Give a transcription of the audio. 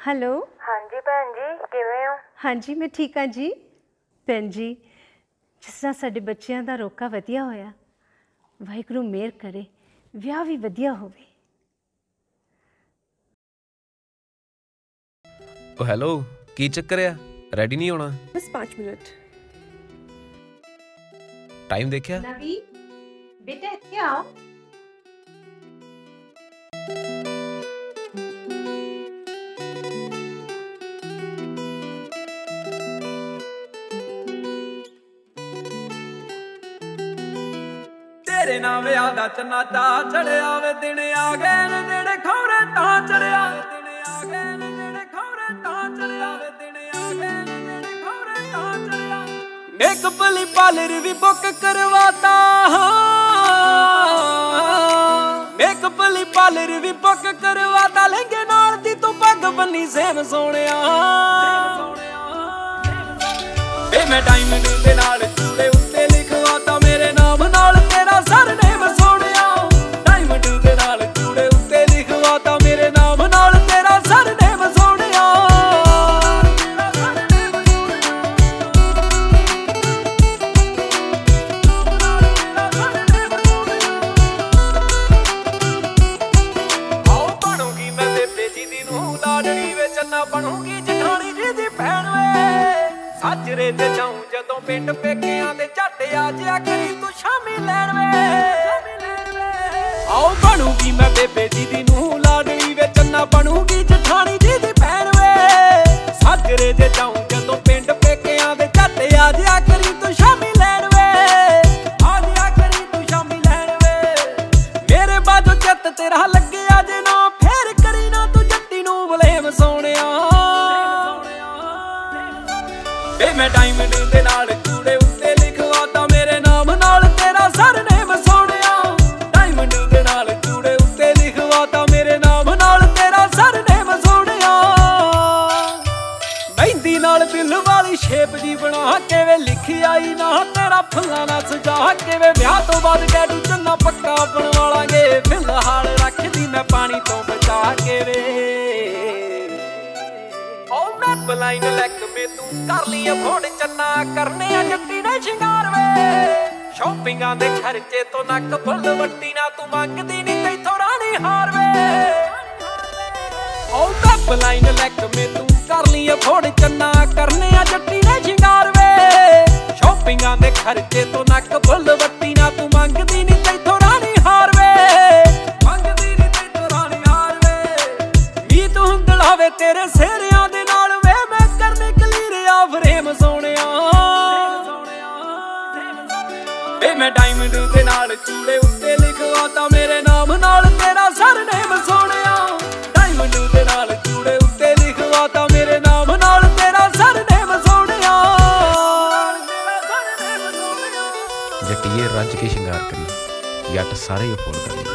Hello. हाँ जी भैन जी किवें हो? हाँ जी मैं ठीक हाँ जी। भैन जी जिस तरह साडे बच्चों का रोका वधिया होया, वाहिगुरू मेहर करे विआह भी वधिया होवे। ओ हेलो, की चक्कर है? रेडी नहीं होना? बस 5 मिनट। टाइम देखा? नवी बेटा इत्थे आओ। तेरे नाम याद चनाटा चढ़िया वे दिन आ गए ने जेड़े खौरे ता चढ़िया दिन आ गए ने जेड़े खौरे ता चढ़िया वे दिन आ गए ने जेड़े खौरे ता चढ़िया मेकअप ली पार्लर भी बुक करवाता मेकअप ली पार्लर भी बुक करवाता लहंगे नाल दी तू पग बन्नी सेम सोहणिया वे मैं डायमंड दे नाल चूड़े उत्ते लिखवाता मेरे नाम नाल तेरा सरनेम सोहणिया डायमंड दे नाल चूड़े उत्ते लिखवाता मेरे नाम नाल तेरा सरनेम सोहणिया आओ बनूंगी मैं बेबे जी दी नूं लाडली वे चन्ना बनूंगी जठानी जी दी भैण वे साजरे ते जाऊं जदों पिंड पेकियां दे झट आ जिया करी तू शामी लैण वे आओ बनूंगी मैं बेबे जी दी नूं लाडली वे चन्ना बनूंगी जठानी जी दी भैण वे साजरे ते जाऊं जदों पिंड पेकियां दे झट आ जिया करी तू शामी लैण वे आ जिया करी तू शामी लैण वे मेरे बाजो चित तेरा लग्गिया जे ना फेर करी ना तू जट्टी नूं बलेम सोहणिया मैं डायमंड दे नाल चूड़े उत्ते लिखवाता मेरे नाम नाल तेरा सरनेम सोहणिया डायमंड दे नाल चूड़े उत्ते लिखवाता मेरे नाम नाल तेरा सरनेम सोहणिया मेहंदी नाल दिल वाली शेप जी बना के वे लिखी आई ना तेरा फुल्लां नाल सजा के वे ब्याह तो बाद डैडू चन्ना पक्का बनवालांगे फिलहाल रखदी मैं पानी तो बचा के वे लाइन लैक में तू कर ली अफोर्ड चन्ना करने जट्टी ने शिंगार वे शॉपिंगां दे खर्चे तो नक फुल वट्टी ना तू मंगदी नी तैथों रानी हार वे ओ बैप लाइन लैक में तू कर ली अफोर्ड चन्ना करने जट्टी ने शिंगार वे शॉपिंगां दे खर्चे तो नक फुल वट्टी ना तू मंगदी नी तैथों रानी हार वे मंगदी नी तैथों रानी हार वे नी तू हुंदड़ावे तेरे सेहरियां दे नाल फ्रेम सोहणिया वे मैं डायमंड दे नाल चूड़े उत्ते लिखवाता मेरे नाम नाल तेरा सरनेम सोहणिया डायमंड दे नाल चूड़े उत्ते लिखवाता मेरे नाम नाल तेरा सरनेम सोहणिया जट्टिए रज के शिंगार करी जट सारे अफोर्ड कर